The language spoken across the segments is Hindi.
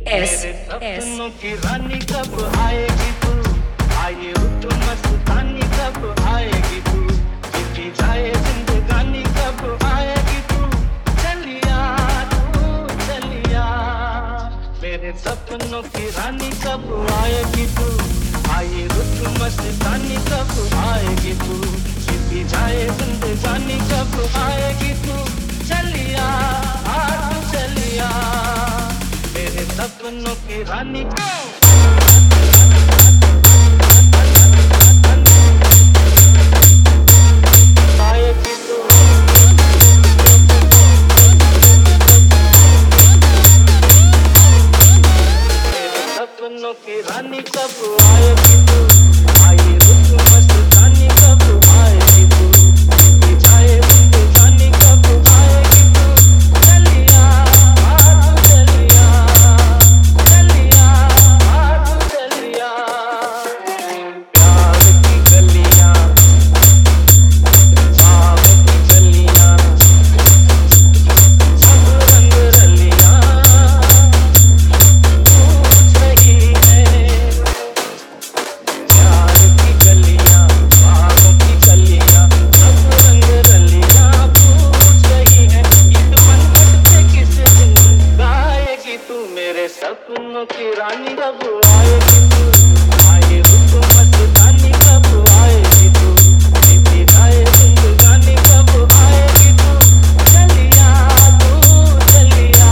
S सपनों की रानी कब आएगी तू, आए रुत मस्तानी कब आएगी तू, जीती जाए जिंदगानी कब आएगी तू, चलिया चलिया। मेरे सपनों की रानी कब आएगी तू, आए रुत मस्तानी कब आएगी तू, जीती जाए जिंदगानी कब आएगी तू, चलिया चलिया। मेरे सपनों की रानी आएगी तू, मेरे सपनों की रानी कब आएगी तू, आई रुत मस्तानी कब आएगी तू, जीती जाए जिंदगानी कब आएगी तू, चलिया चलिया चलिया चलिया। प्यार की गलियां ख्वाब की गलियां सब रंग रलियां पूछ रही है, प्यार की गलियां ख्वाब की गलियां सब रंग रलियां पूछ रही है, ये मन पे किस दिन गाएगी तू, मेरे सपनों की रानी कब आएगी तू, आए रुत मस्तानी कब आएगी तू, जीती जाए जिंदगानी कब आएगी तू, चलिया चलिया।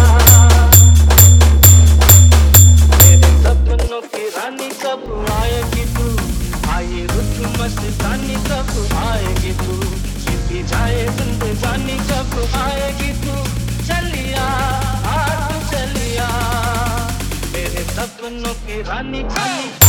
मेरे सपनों की रानी कब आएगी तू, आए रुत मस्तानी कब आएगी तू, जीती जाए जिंदगानी कब आएगी तू, चलिया चलिया। मेरे सपनों की रानी रानी